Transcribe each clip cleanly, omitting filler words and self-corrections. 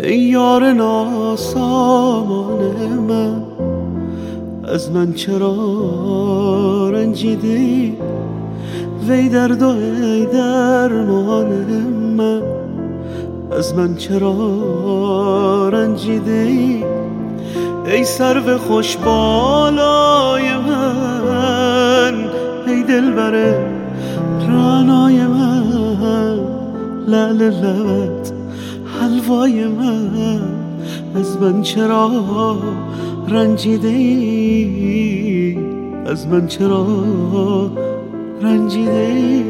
ای یار ناسامان من، از من چرا رنجیدی؟ وی درد و ای درمان من، از من چرا رنجیدی؟ ای سرو خوش بالای من، ای دلبر رعنای من، لعل لبت حلوای من، از من چرا رنجیدی؟ از من چرا رنجیدی؟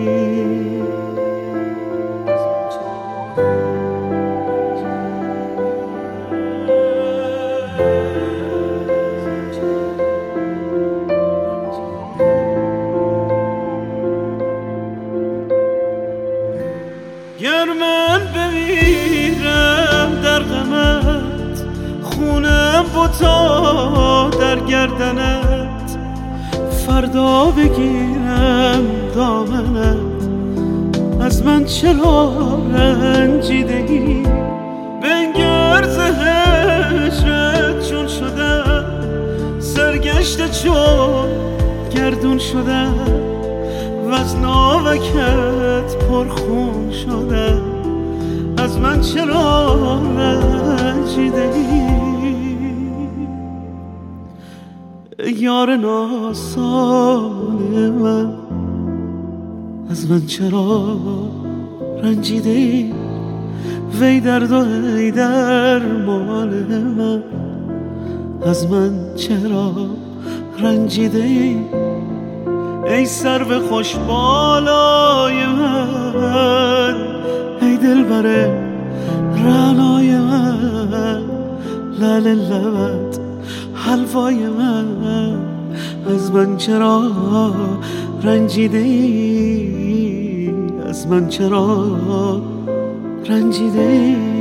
گر من بمیرم در غمت، خونم بتا در گردنت، فردا بگیرم دامنت، از من چرا رنجیدی؟ بنگر ز هجرت چون شدم، سرگشته چون گردون شدم، وز ناوکت پرخون شدم، از من چرا رنجیدی؟ یار ناسان من، از من چرا رنجیدی؟ وی درد و ای درمان من، از من چرا رنجیدی؟ ای سرو خوش بالای من، ای دلبر رعنای من، لعل لبت حلوای من، از من چرا رنجیدی؟ از من چرا رنجیدی؟